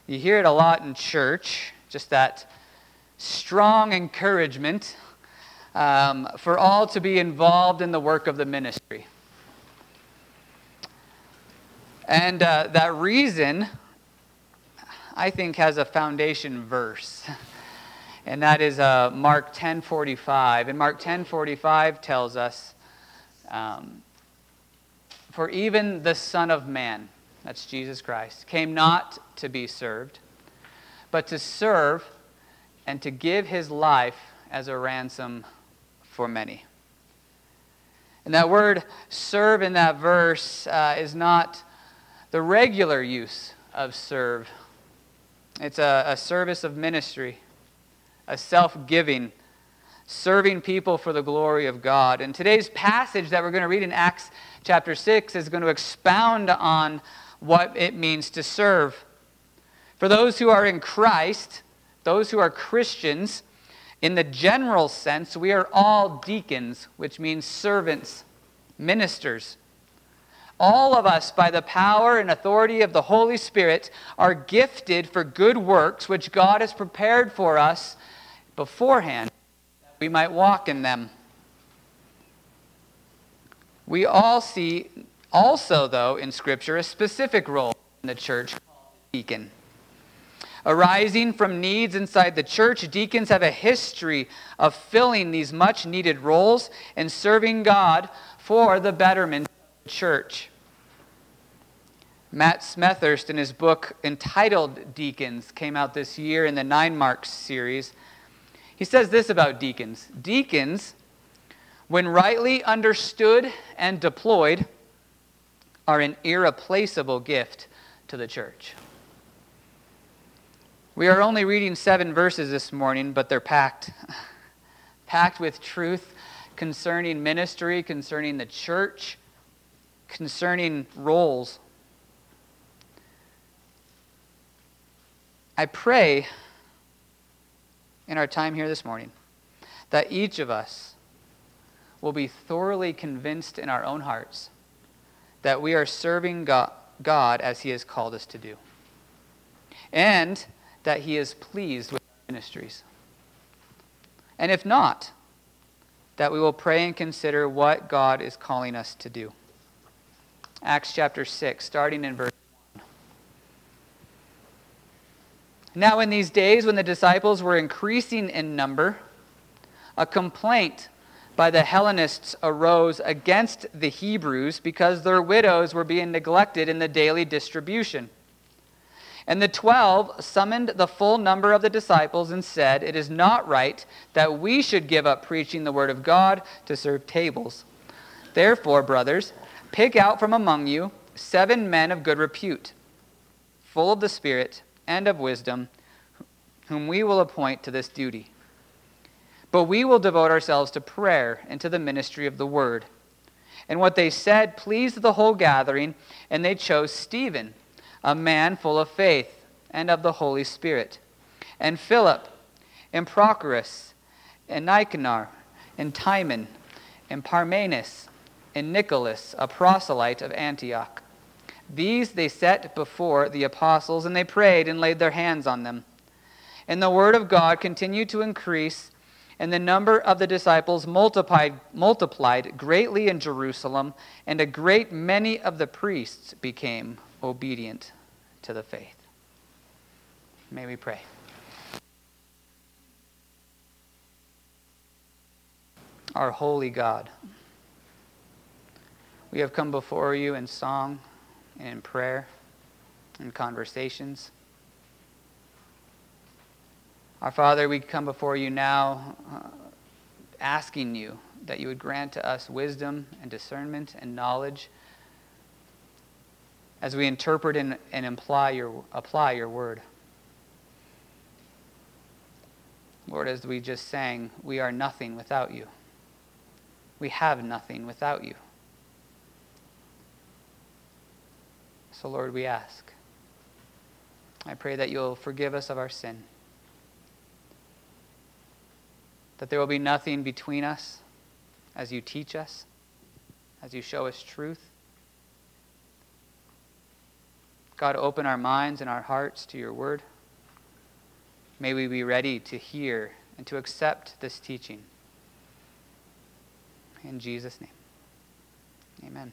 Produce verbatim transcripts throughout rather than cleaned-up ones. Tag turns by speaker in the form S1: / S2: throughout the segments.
S1: You hear it a lot in church, just that strong encouragement um, for all to be involved in the work of the ministry. And uh, that reason, I think, has a foundation verse. And that is uh, Mark ten forty-five. And Mark ten forty-five tells us, um, for even the Son of Man, that's Jesus Christ, came not to be served, but to serve and to give his life as a ransom for many. And that word serve in that verse uh, is not the regular use of serve. It's a, a service of ministry, a self-giving, serving people for the glory of God. And today's passage that we're going to read in Acts chapter six is going to expound on what it means to serve. For those who are in Christ, those who are Christians, in the general sense, we are all deacons, which means servants, ministers. All of us, by the power and authority of the Holy Spirit, are gifted for good works, which God has prepared for us beforehand, that we might walk in them. We all see also, though, in Scripture, a specific role in the church called deacon. Arising from needs inside the church, deacons have a history of filling these much-needed roles and serving God for the betterment of the church. Matt Smethurst, in his book entitled Deacons, came out this year in the Nine Marks series. He says this about deacons. Deacons, when rightly understood and deployed, are an irreplaceable gift to the church. We are only reading seven verses this morning, but they're packed. Packed with truth concerning ministry, concerning the church, concerning roles. I pray in our time here this morning that each of us will be thoroughly convinced in our own hearts that we are serving God, God as He has called us to do. And that He is pleased with our ministries. And if not, that we will pray and consider what God is calling us to do. Acts chapter six, starting in verse one. Now in these days when the disciples were increasing in number, a complaint by the Hellenists arose against the Hebrews because their widows were being neglected in the daily distribution. And the twelve summoned the full number of the disciples and said, "It is not right that we should give up preaching the word of God to serve tables. Therefore, brothers, pick out from among you seven men of good repute, full of the Spirit and of wisdom, whom we will appoint to this duty. But we will devote ourselves to prayer and to the ministry of the word." And what they said pleased the whole gathering, and they chose Stephen, a man full of faith and of the Holy Spirit, and Philip, and Prochorus, and Nicanor, and Timon, and Parmenas, and Nicholas, a proselyte of Antioch. These they set before the apostles, and they prayed and laid their hands on them. And the word of God continued to increase, and the number of the disciples multiplied, multiplied greatly in Jerusalem, and a great many of the priests became obedient to the faith. May we pray. Our holy God, we have come before you in song and in prayer and conversations. Our Father, we come before you now uh, asking you that you would grant to us wisdom and discernment and knowledge as we interpret and, and imply your, apply your word. Lord, as we just sang, we are nothing without you. We have nothing without you. So, Lord, we ask. I pray that you'll forgive us of our sin. That there will be nothing between us as you teach us, as you show us truth. God, open our minds and our hearts to your word. May we be ready to hear and to accept this teaching. In Jesus' name, amen.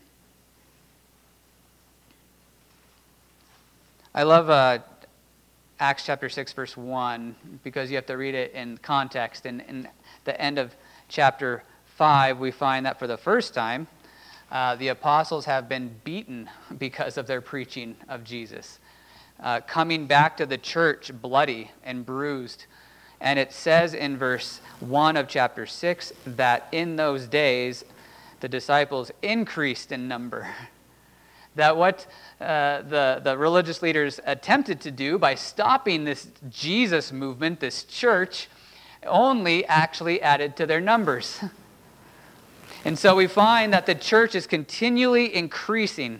S1: I love uh, Acts chapter six, verse one, because you have to read it in context. And in the end of chapter five, we find that for the first time, uh, the apostles have been beaten because of their preaching of Jesus, uh, coming back to the church bloody and bruised. And it says in verse one of chapter six that in those days the disciples increased in number. That what uh, the, the religious leaders attempted to do by stopping this Jesus movement, this church, only actually added to their numbers. And so we find that the church is continually increasing.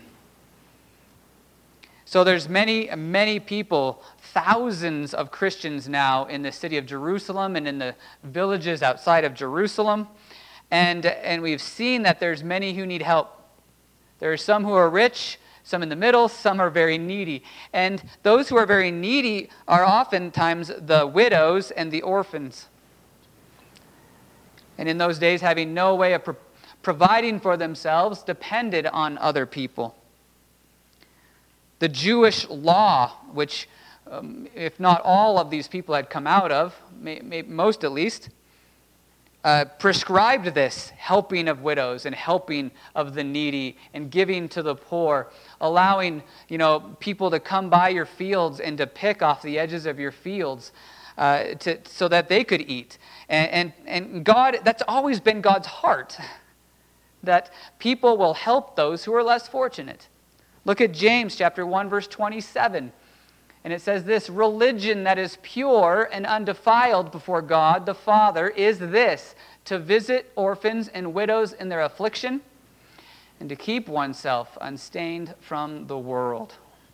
S1: So there's many, many people, thousands of Christians now in the city of Jerusalem and in the villages outside of Jerusalem. And, and we've seen that there's many who need help. There are some who are rich, some in the middle, some are very needy. And those who are very needy are oftentimes the widows and the orphans. And in those days, having no way of pro- providing for themselves depended on other people. The Jewish law, which um, if not all of these people had come out of, may, may, most at least, uh, prescribed this helping of widows and helping of the needy and giving to the poor, allowing, you know, people to come by your fields and to pick off the edges of your fields uh, to, so that they could eat. And, and, and God, that's always been God's heart, that people will help those who are less fortunate. Look at James chapter one, verse twenty-seven. And it says this, religion that is pure and undefiled before God the Father is this, to visit orphans and widows in their affliction and to keep oneself unstained from the world.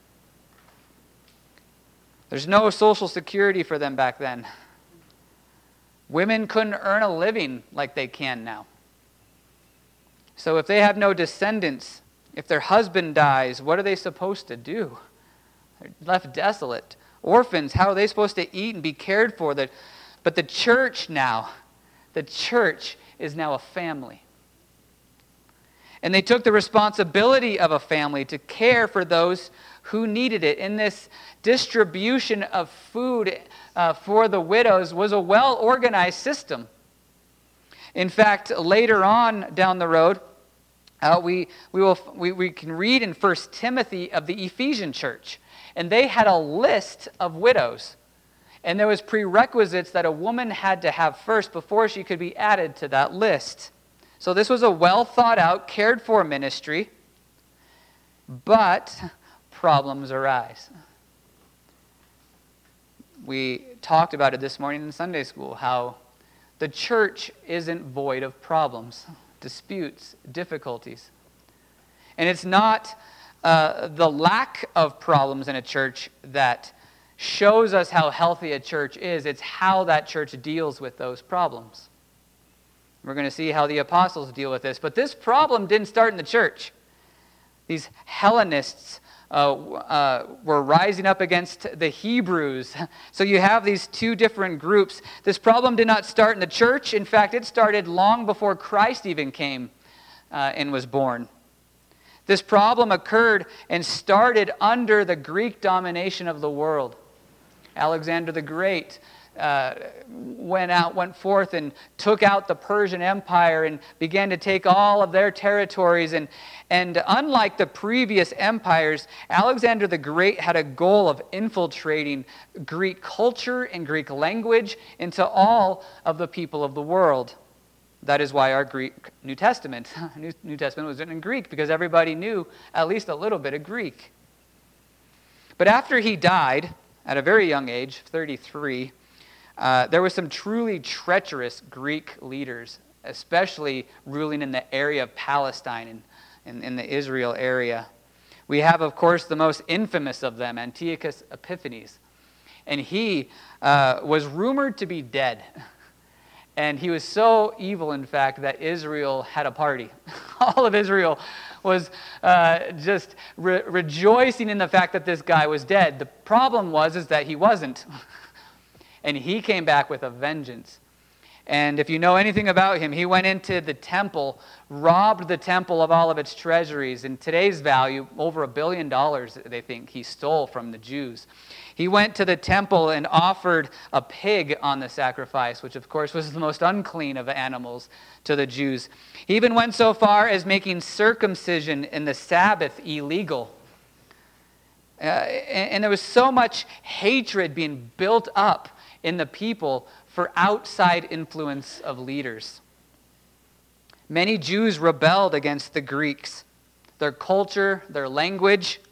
S1: There's no social security for them back then. Women couldn't earn a living like they can now. So if they have no descendants, if their husband dies, what are they supposed to do? They're left desolate. Orphans, how are they supposed to eat and be cared for? But the church now, the church is now a family. And they took the responsibility of a family to care for those who needed it. And this distribution of food uh, for the widows was a well-organized system. In fact, later on down the road, uh, we, we, will, we, we can read in First Timothy of the Ephesian church. And they had a list of widows. And there was prerequisites that a woman had to have first before she could be added to that list. So this was a well thought out, cared for ministry. But problems arise. We talked about it this morning in Sunday school, how the church isn't void of problems, disputes, difficulties. And it's not uh, the lack of problems in a church that shows us how healthy a church is. It's how that church deals with those problems. We're going to see how the apostles deal with this. But this problem didn't start in the church. These Hellenists uh, uh, were rising up against the Hebrews. So you have these two different groups. This problem did not start in the church. In fact, it started long before Christ even came uh, and was born. This problem occurred and started under the Greek domination of the world. Alexander the Great uh, went out, went forth and took out the Persian Empire and began to take all of their territories. And, and unlike the previous empires, Alexander the Great had a goal of infiltrating Greek culture and Greek language into all of the people of the world. That is why our Greek New Testament, New, New Testament was written in Greek, because everybody knew at least a little bit of Greek. But after he died, at a very young age, thirty-three, uh, there were some truly treacherous Greek leaders, especially ruling in the area of Palestine and in, in the Israel area. We have, of course, the most infamous of them, Antiochus Epiphanes. And he uh, was rumored to be dead. And he was so evil, in fact, that Israel had a party. All of Israel was uh, just re- rejoicing in the fact that this guy was dead. The problem was is that he wasn't. And he came back with a vengeance. And if you know anything about him, he went into the temple, robbed the temple of all of its treasuries. In today's value, over a billion dollars, they think, he stole from the Jews. He went to the temple and offered a pig on the sacrifice, which of course was the most unclean of animals to the Jews. He even went so far as making circumcision in the Sabbath illegal. Uh, and, and there was so much hatred being built up in the people for outside influence of leaders. Many Jews rebelled against the Greeks, their culture, their language,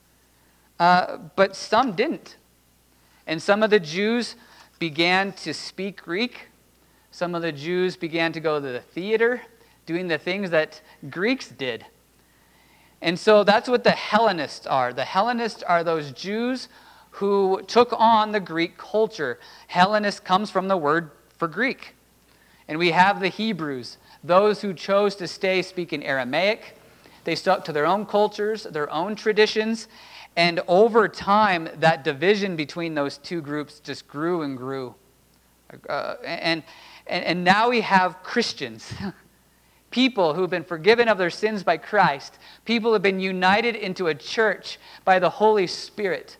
S1: uh, but some didn't. And some of the Jews began to speak Greek. Some of the Jews began to go to the theater, doing the things that Greeks did. And so that's what the Hellenists are. The Hellenists are those Jews who took on the Greek culture. Hellenist comes from the word for Greek. And we have the Hebrews, those who chose to stay speaking Aramaic. They stuck to their own cultures, their own traditions, and over time, that division between those two groups just grew and grew. Uh, and, and, and now we have Christians, people who've been forgiven of their sins by Christ, people who have been united into a church by the Holy Spirit.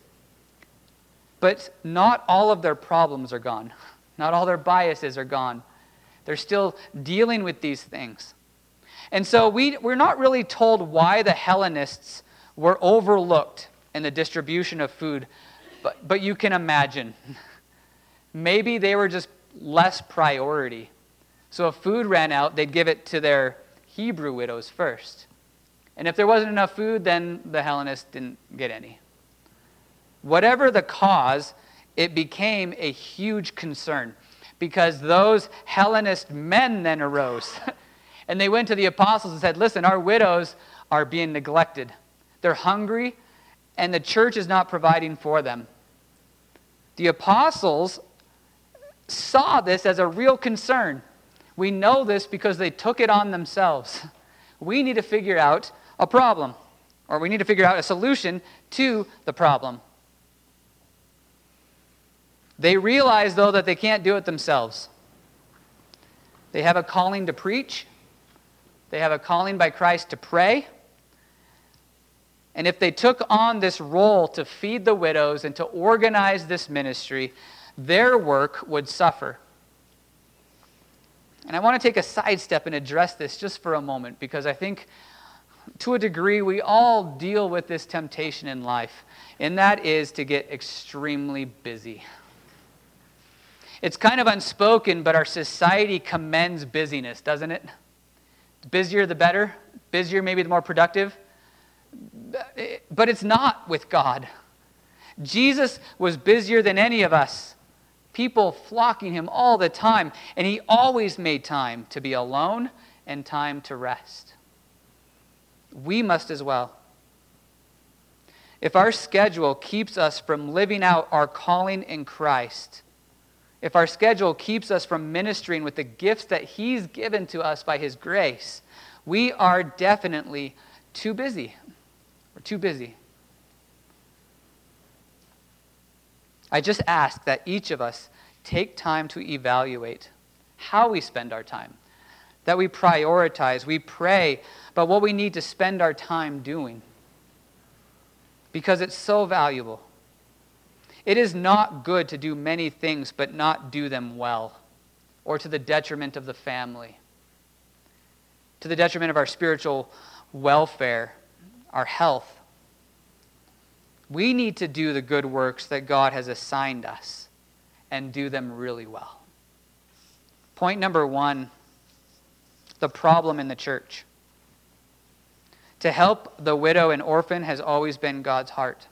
S1: But not all of their problems are gone. Not all their biases are gone. They're still dealing with these things. And so we, we're not really told why the Hellenists were overlooked in the distribution of food, but, but you can imagine. Maybe they were just less priority. So if food ran out, they'd give it to their Hebrew widows first. And if there wasn't enough food, then the Hellenists didn't get any. Whatever the cause, it became a huge concern because those Hellenist men then arose. And they went to the apostles and said, listen, our widows are being neglected. They're hungry, and the church is not providing for them. The apostles saw this as a real concern. We know this because they took it on themselves. We need to figure out a problem, or we need to figure out a solution to the problem. They realize, though, that they can't do it themselves. They have a calling to preach. They have a calling by Christ to pray. And if they took on this role to feed the widows and to organize this ministry, their work would suffer. And I want to take a sidestep and address this just for a moment, because I think to a degree we all deal with this temptation in life, and that is to get extremely busy. It's kind of unspoken, but our society commends busyness, doesn't it? The busier the better. Busier, maybe the more productive. But it's not with God. Jesus was busier than any of us. People flocking him all the time. And he always made time to be alone and time to rest. We must as well. If our schedule keeps us from living out our calling in Christ, if our schedule keeps us from ministering with the gifts that he's given to us by his grace, we are definitely too busy. We're too busy. I just ask that each of us take time to evaluate how we spend our time, that we prioritize, we pray about what we need to spend our time doing, because it's so valuable. It is not good to do many things but not do them well, or to the detriment of the family, to the detriment of our spiritual welfare, our health. We need to do the good works that God has assigned us and do them really well. Point number one, the problem in the church. To help the widow and orphan has always been God's heart.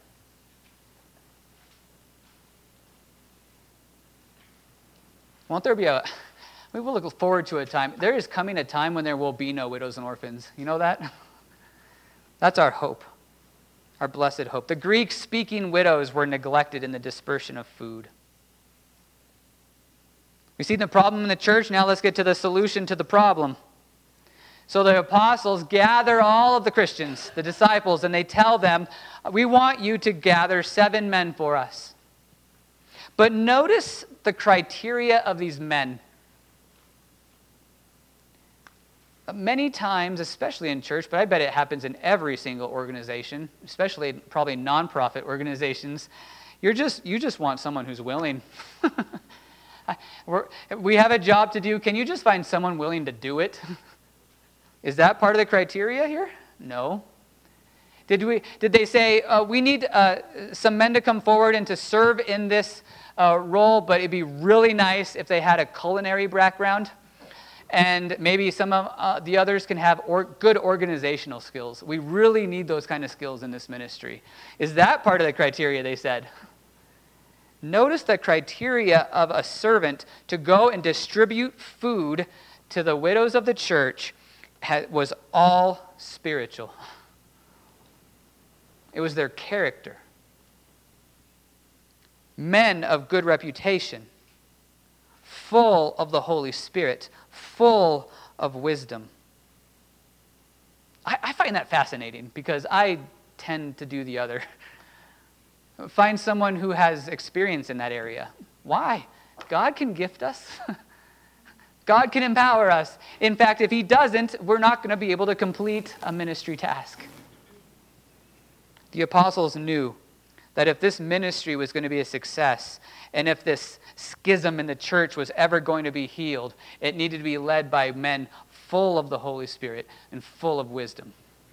S1: Won't there be a, we will look forward to a time, there is coming a time when there will be no widows and orphans. You know that? That's our hope, our blessed hope. The Greek-speaking widows were neglected in the dispersion of food. We've seen the problem in the church. Now let's get to the solution to the problem. So the apostles gather all of the Christians, the disciples, and they tell them, we want you to gather seven men for us. But notice the criteria of these men. Many times, especially in church, but I bet it happens in every single organization, especially probably nonprofit organizations, you're just you just want someone who's willing. We're, we have a job to do. Can you just find someone willing to do it? Is that part of the criteria here? No. Did we? Did they say, uh, we need uh, some men to come forward and to serve in this uh, role, but it'd be really nice if they had a culinary background? And maybe some of uh, the others can have or, good organizational skills. We really need those kind of skills in this ministry. Is that part of the criteria, they said? Notice the criteria of a servant to go and distribute food to the widows of the church was all spiritual. It was their character. Men of good reputation, full of the Holy Spirit, full of wisdom. I, I find that fascinating because I tend to do the other. Find someone who has experience in that area. Why? God can gift us. God can empower us. In fact, if he doesn't, we're not going to be able to complete a ministry task. The apostles knew that if this ministry was going to be a success, and if this schism in the church was ever going to be healed, it needed to be led by men full of the Holy Spirit and full of wisdom.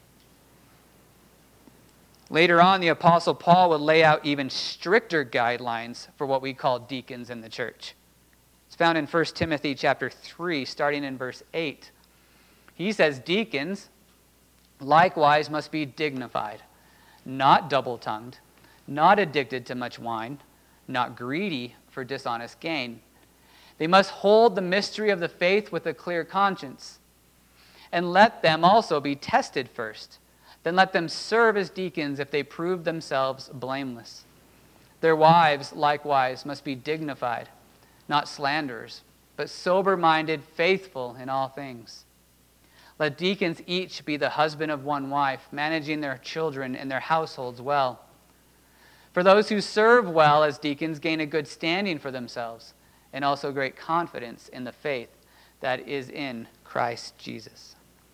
S1: Later on, the Apostle Paul would lay out even stricter guidelines for what we call deacons in the church. It's found in First Timothy chapter three, starting in verse eight. He says, deacons likewise must be dignified, not double-tongued, not addicted to much wine, not greedy for dishonest gain. They must hold the mystery of the faith with a clear conscience. And let them also be tested first. Then let them serve as deacons if they prove themselves blameless. Their wives likewise must be dignified, not slanderers, but sober-minded, faithful in all things. Let deacons each be the husband of one wife, managing their children and their households well. For those who serve well as deacons gain a good standing for themselves, and also great confidence in the faith that is in Christ Jesus.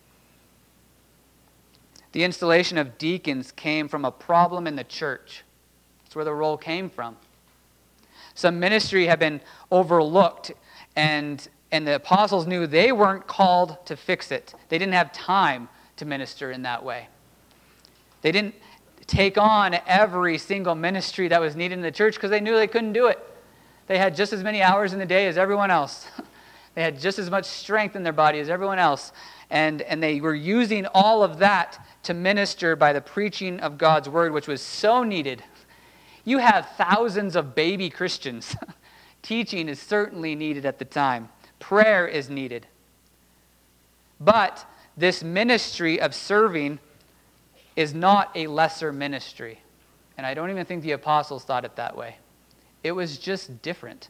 S1: The installation of deacons came from a problem in the church. That's where the role came from. Some ministry had been overlooked, and, and the apostles knew they weren't called to fix it. They didn't have time to minister in that way. They didn't take on every single ministry that was needed in the church because they knew they couldn't do it. They had just as many hours in the day as everyone else. They had just as much strength in their body as everyone else. And, and they were using all of that to minister by the preaching of God's word, which was so needed. You have thousands of baby Christians. Teaching is certainly needed at the time. Prayer is needed. But this ministry of serving is not a lesser ministry. And I don't even think the apostles thought it that way. It was just different.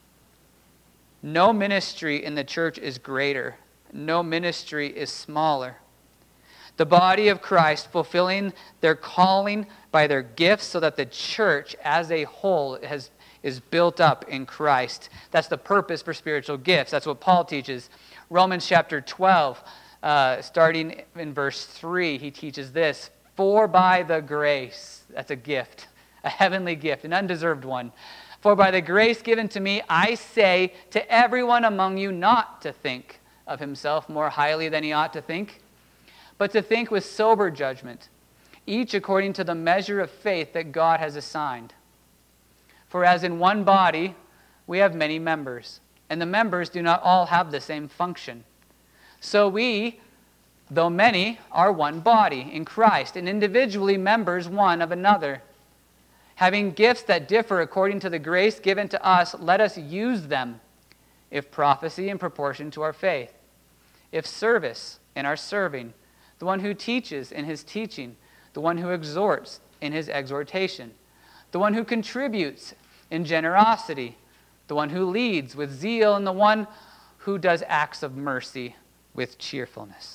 S1: No ministry in the church is greater. No ministry is smaller. The body of Christ fulfilling their calling by their gifts so that the church as a whole has, is built up in Christ. That's the purpose for spiritual gifts. That's what Paul teaches. Romans chapter twelve, uh, starting in verse three, he teaches this. For by the grace, that's a gift, a heavenly gift, an undeserved one. For by the grace given to me, I say to everyone among you not to think of himself more highly than he ought to think, but to think with sober judgment, each according to the measure of faith that God has assigned. For as in one body we have many members, and the members do not all have the same function. So we, though many, are one body in Christ, and individually members one of another. Having gifts that differ according to the grace given to us, let us use them. If prophecy, in proportion to our faith. If service, in our serving. The one who teaches, in his teaching. The one who exhorts, in his exhortation. The one who contributes, in generosity. the one who leads with zeal, and the one who does acts of mercy with cheerfulness.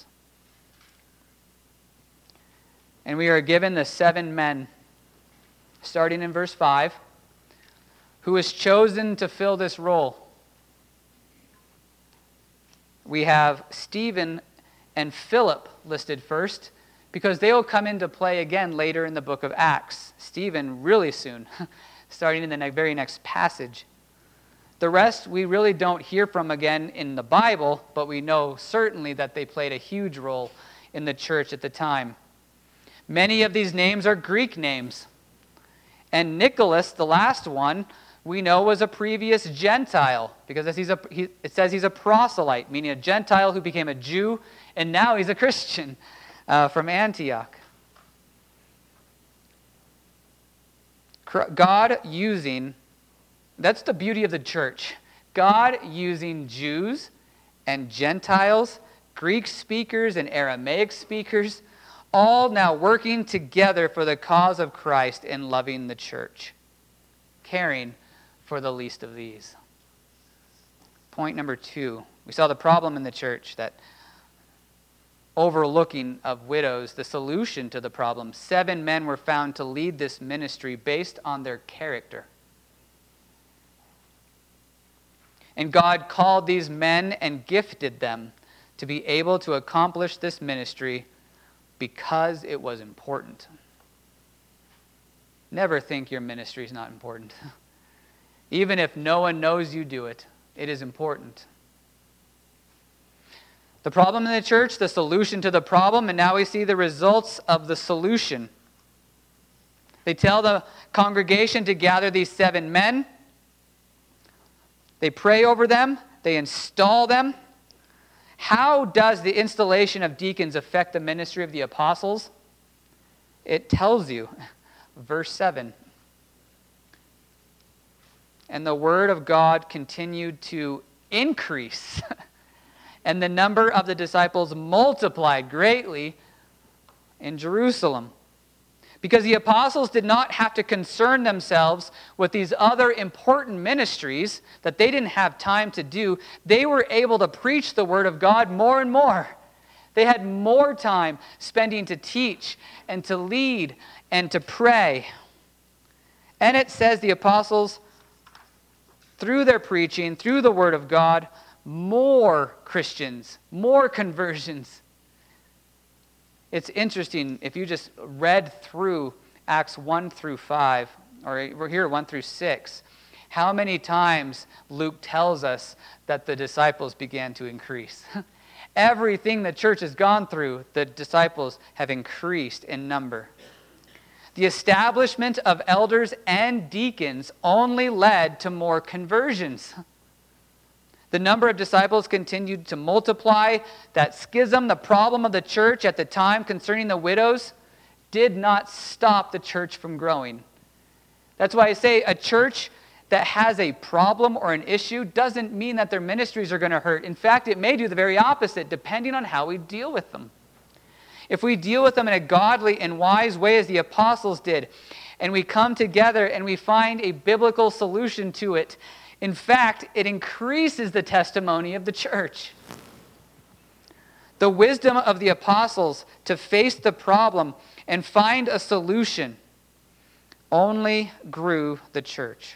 S1: And we are given the seven men, starting in verse five, who is chosen to fill this role. We have Stephen and Philip listed first, because they will come into play again later in the book of Acts. Stephen really soon, starting in the ne- very next passage. The rest we really don't hear from again in the Bible, but we know certainly that they played a huge role in the church at the time. Many of these names are Greek names. And Nicholas, the last one, we know was a previous Gentile, because he's a, he, it says he's a proselyte, meaning a Gentile who became a Jew, and now he's a Christian uh, from Antioch. God using, that's the beauty of the church, God using Jews and Gentiles, Greek speakers and Aramaic speakers, all now working together for the cause of Christ and loving the church, caring for the least of these. Point number two. We saw the problem in the church, that overlooking of widows, the solution to the problem. Seven men were found to lead this ministry based on their character. And God called these men and gifted them to be able to accomplish this ministry because it was important. Never think your ministry is not important. Even if no one knows you do it, it is important. The problem in the church, the solution to the problem, and now we see the results of the solution. They tell the congregation to gather these seven men. They pray over them. They install them. How does the installation of deacons affect the ministry of the apostles? It tells you, verse seven. And the word of God continued to increase, and the number of the disciples multiplied greatly in Jerusalem. Because the apostles did not have to concern themselves with these other important ministries that they didn't have time to do. They were able to preach the word of God more and more. They had more time spending to teach and to lead and to pray. And it says the apostles, through their preaching, through the word of God, more Christians, more conversions. It's interesting, if you just read through Acts one through five, or we're here one through six, how many times Luke tells us that the disciples began to increase. Everything the church has gone through, the disciples have increased in number. The establishment of elders and deacons only led to more conversions. The number of disciples continued to multiply. That schism, the problem of the church at the time concerning the widows, did not stop the church from growing. That's why I say a church that has a problem or an issue doesn't mean that their ministries are going to hurt. In fact, it may do the very opposite, depending on how we deal with them. If we deal with them in a godly and wise way as the apostles did, and we come together and we find a biblical solution to it, in fact, it increases the testimony of the church. The wisdom of the apostles to face the problem and find a solution only grew the church.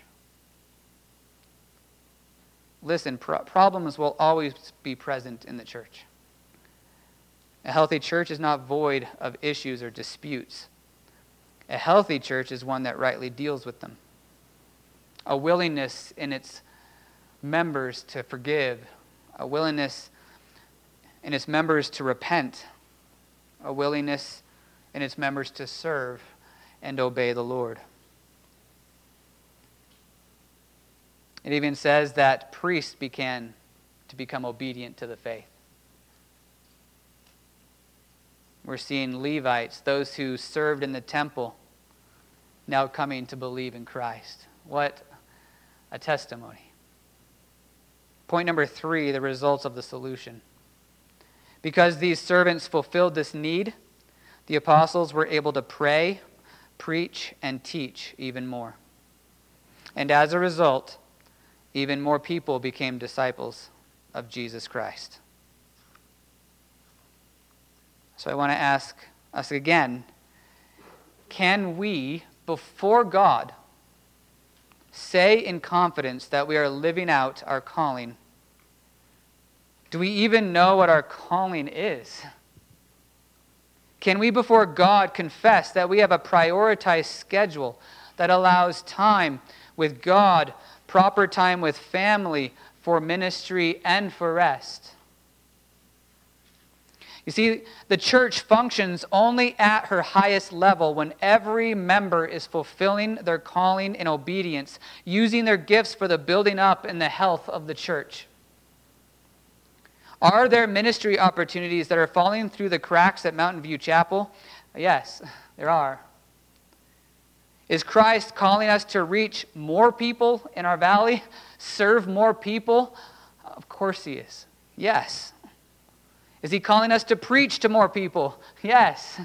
S1: Listen, pro- problems will always be present in the church. A healthy church is not void of issues or disputes. A healthy church is one that rightly deals with them. A willingness in its members to forgive, a willingness in its members to repent, a willingness in its members to serve and obey the Lord. It even says that priests began to become obedient to the faith. We're seeing Levites, those who served in the temple, now coming to believe in Christ. What a testimony. Point number three, the results of the solution. Because these servants fulfilled this need, the apostles were able to pray, preach, and teach even more. And as a result, even more people became disciples of Jesus Christ. So I want to ask us again, can we, before God, say in confidence that we are living out our calling? Do we even know what our calling is? Can we, before God, confess that we have a prioritized schedule that allows time with God, proper time with family, for ministry, and for rest? You see, the church functions only at her highest level when every member is fulfilling their calling in obedience, using their gifts for the building up and the health of the church. Are there ministry opportunities that are falling through the cracks at Mountain View Chapel? Yes, there are. Is Christ calling us to reach more people in our valley, serve more people? Of course he is. Yes. Is he calling us to preach to more people? Yes.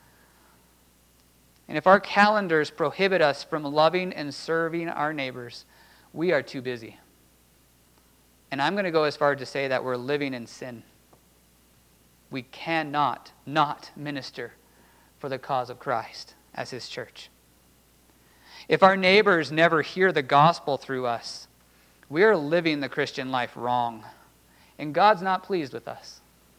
S1: And if our calendars prohibit us from loving and serving our neighbors, we are too busy. And I'm going to go as far as to say that we're living in sin. We cannot not minister for the cause of Christ as his church. If our neighbors never hear the gospel through us, we are living the Christian life wrong. And God's not pleased with us.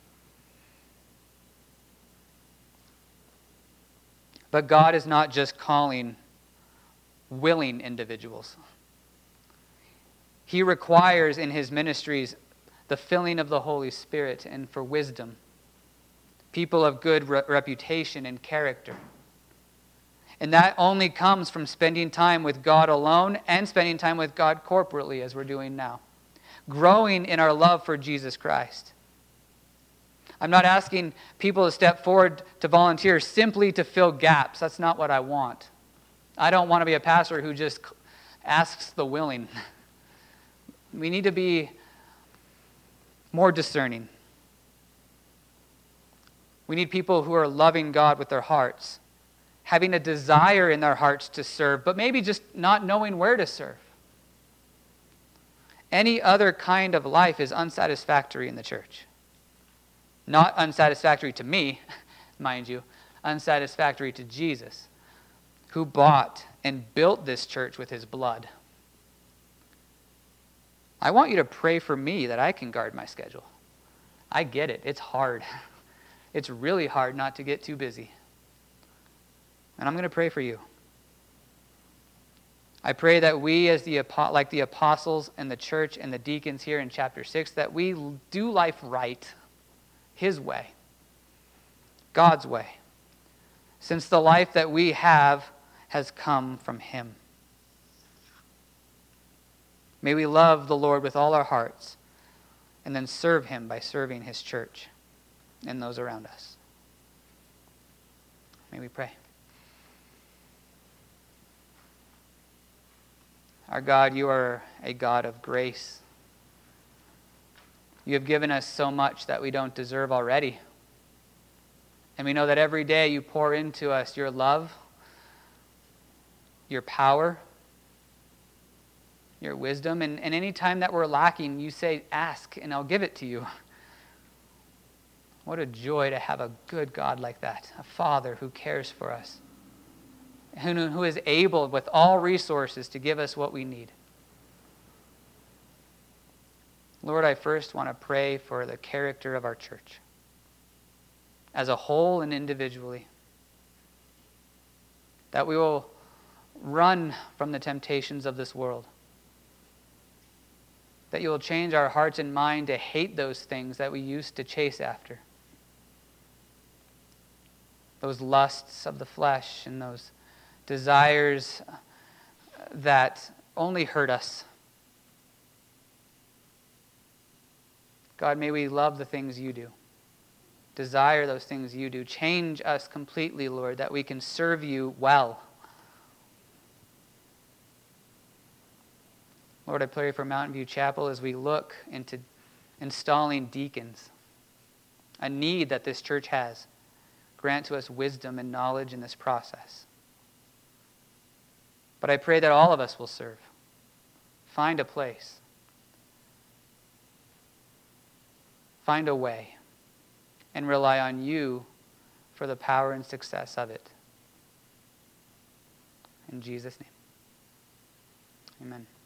S1: But God is not just calling willing individuals. He requires in his ministries the filling of the Holy Spirit and for wisdom, people of good re- reputation and character. And that only comes from spending time with God alone and spending time with God corporately, as we're doing now. Growing in our love for Jesus Christ. I'm not asking people to step forward to volunteer simply to fill gaps. That's not what I want. I don't want to be a pastor who just asks the willing. We need to be more discerning. We need people who are loving God with their hearts, having a desire in their hearts to serve, but maybe just not knowing where to serve. Any other kind of life is unsatisfactory in the church. Not unsatisfactory to me, mind you, unsatisfactory to Jesus, who bought and built this church with his blood. I want you to pray for me that I can guard my schedule. I get it. It's hard. It's really hard not to get too busy. And I'm going to pray for you. I pray that we, as the like the apostles and the church and the deacons here in chapter six, that we do life right, his way, God's way, since the life that we have has come from him. May we love the Lord with all our hearts and then serve him by serving his church and those around us. May we pray. Our God, you are a God of grace. You have given us so much that we don't deserve already. And we know that every day you pour into us your love, your power, your wisdom. And, and any time that we're lacking, you say, ask, and I'll give it to you. What a joy to have a good God like that, a Father who cares for us, who, who is able with all resources to give us what we need. Lord, I first want to pray for the character of our church as a whole and individually, that we will run from the temptations of this world, that you will change our hearts and mind to hate those things that we used to chase after, those lusts of the flesh and those desires that only hurt us. God, may we love the things you do, desire those things you do. Change us completely, Lord, that we can serve you well. Lord, I pray for Mountain View Chapel as we look into installing deacons, a need that this church has. Grant to us wisdom and knowledge in this process. But I pray that all of us will serve Find a place. Find a way. And rely on you for the power and success of it. In Jesus' name. Amen.